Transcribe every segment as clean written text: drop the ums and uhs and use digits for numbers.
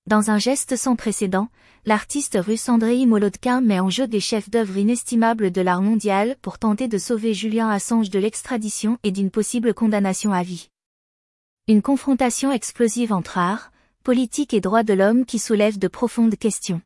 Dans un geste sans précédent, l'artiste russe Andreï Molodkin met en jeu des chefs-d'œuvre inestimables de l'art mondial pour tenter de sauver Julian Assange de l'extradition et d'une possible condamnation à vie. Une confrontation explosive entre art, politique et droits de l'homme qui soulève de profondes questions.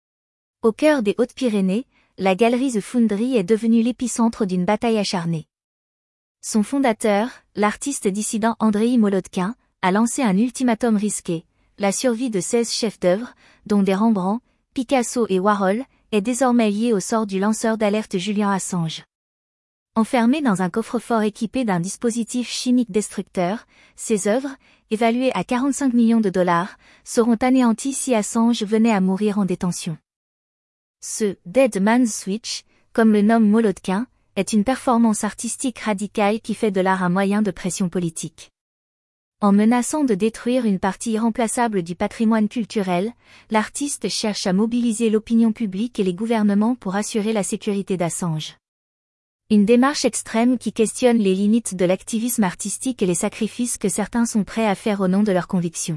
Au cœur des Hautes-Pyrénées, la galerie The Foundry est devenue l'épicentre d'une bataille acharnée. Son fondateur, l'artiste dissident Andreï Molodkin, a lancé un ultimatum risqué. La survie de 16 chefs-d'œuvre, dont des Rembrandt, Picasso et Warhol, est désormais liée au sort du lanceur d'alerte Julian Assange. Enfermé dans un coffre-fort équipé d'un dispositif chimique destructeur, ces œuvres, évaluées à 45 millions de dollars, seront anéanties si Assange venait à mourir en détention. Ce « Dead Man's Switch », comme le nomme Molodkin, est une performance artistique radicale qui fait de l'art un moyen de pression politique. En menaçant de détruire une partie irremplaçable du patrimoine culturel, l'artiste cherche à mobiliser l'opinion publique et les gouvernements pour assurer la sécurité d'Assange. Une démarche extrême qui questionne les limites de l'activisme artistique et les sacrifices que certains sont prêts à faire au nom de leurs convictions.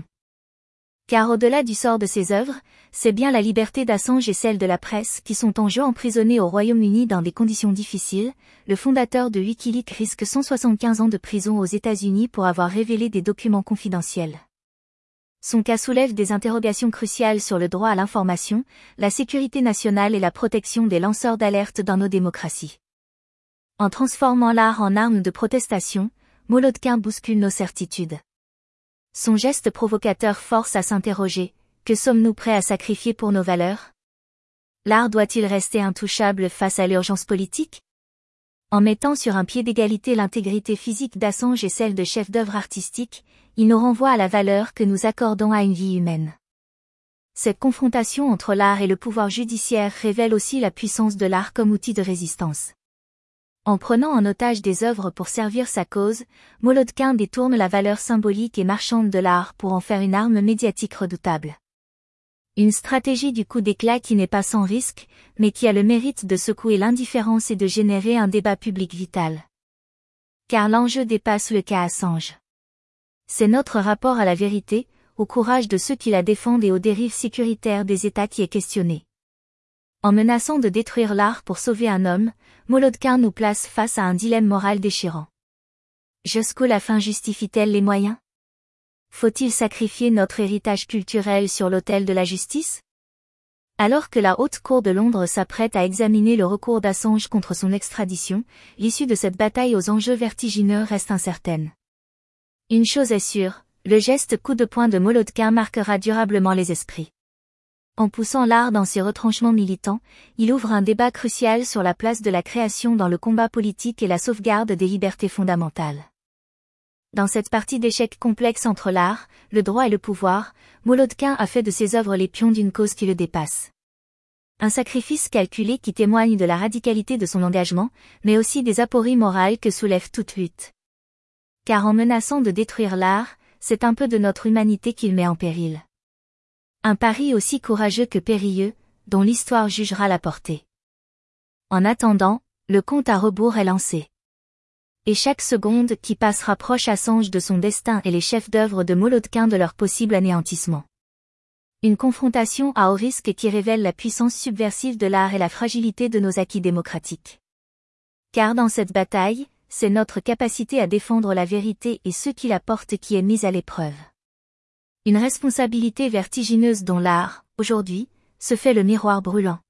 Car au-delà du sort de ces œuvres, c'est bien la liberté d'Assange et celle de la presse qui sont en jeu. Emprisonné au Royaume-Uni dans des conditions difficiles, le fondateur de Wikileaks risque 175 ans de prison aux États-Unis pour avoir révélé des documents confidentiels. Son cas soulève des interrogations cruciales sur le droit à l'information, la sécurité nationale et la protection des lanceurs d'alerte dans nos démocraties. En transformant l'art en arme de protestation, Molodkin bouscule nos certitudes. Son geste provocateur force à s'interroger, que sommes-nous prêts à sacrifier pour nos valeurs? L'art doit-il rester intouchable face à l'urgence politique? En mettant sur un pied d'égalité l'intégrité physique d'Assange et celle de chefs-d'œuvre artistiques, il nous renvoie à la valeur que nous accordons à une vie humaine. Cette confrontation entre l'art et le pouvoir judiciaire révèle aussi la puissance de l'art comme outil de résistance. En prenant en otage des œuvres pour servir sa cause, Molodkin détourne la valeur symbolique et marchande de l'art pour en faire une arme médiatique redoutable. Une stratégie du coup d'éclat qui n'est pas sans risque, mais qui a le mérite de secouer l'indifférence et de générer un débat public vital. Car l'enjeu dépasse le cas Assange. C'est notre rapport à la vérité, au courage de ceux qui la défendent et aux dérives sécuritaires des États qui est questionné. En menaçant de détruire l'art pour sauver un homme, Molodkin nous place face à un dilemme moral déchirant. Jusqu'où la fin justifie-t-elle les moyens? Faut-il sacrifier notre héritage culturel sur l'autel de la justice? Alors que la Haute Cour de Londres s'apprête à examiner le recours d'Assange contre son extradition, l'issue de cette bataille aux enjeux vertigineux reste incertaine. Une chose est sûre, le geste coup de poing de Molodkin marquera durablement les esprits. En poussant l'art dans ses retranchements militants, il ouvre un débat crucial sur la place de la création dans le combat politique et la sauvegarde des libertés fondamentales. Dans cette partie d'échec complexe entre l'art, le droit et le pouvoir, Molodkin a fait de ses œuvres les pions d'une cause qui le dépasse. Un sacrifice calculé qui témoigne de la radicalité de son engagement, mais aussi des apories morales que soulève toute lutte. Car en menaçant de détruire l'art, c'est un peu de notre humanité qu'il met en péril. Un pari aussi courageux que périlleux, dont l'histoire jugera la portée. En attendant, le compte à rebours est lancé. Et chaque seconde qui passe rapproche Assange de son destin et les chefs-d'œuvre de Molodkin de leur possible anéantissement. Une confrontation à haut risque qui révèle la puissance subversive de l'art et la fragilité de nos acquis démocratiques. Car dans cette bataille, c'est notre capacité à défendre la vérité et ceux qui la portent qui est mise à l'épreuve. Une responsabilité vertigineuse dont l'art, aujourd'hui, se fait le miroir brûlant.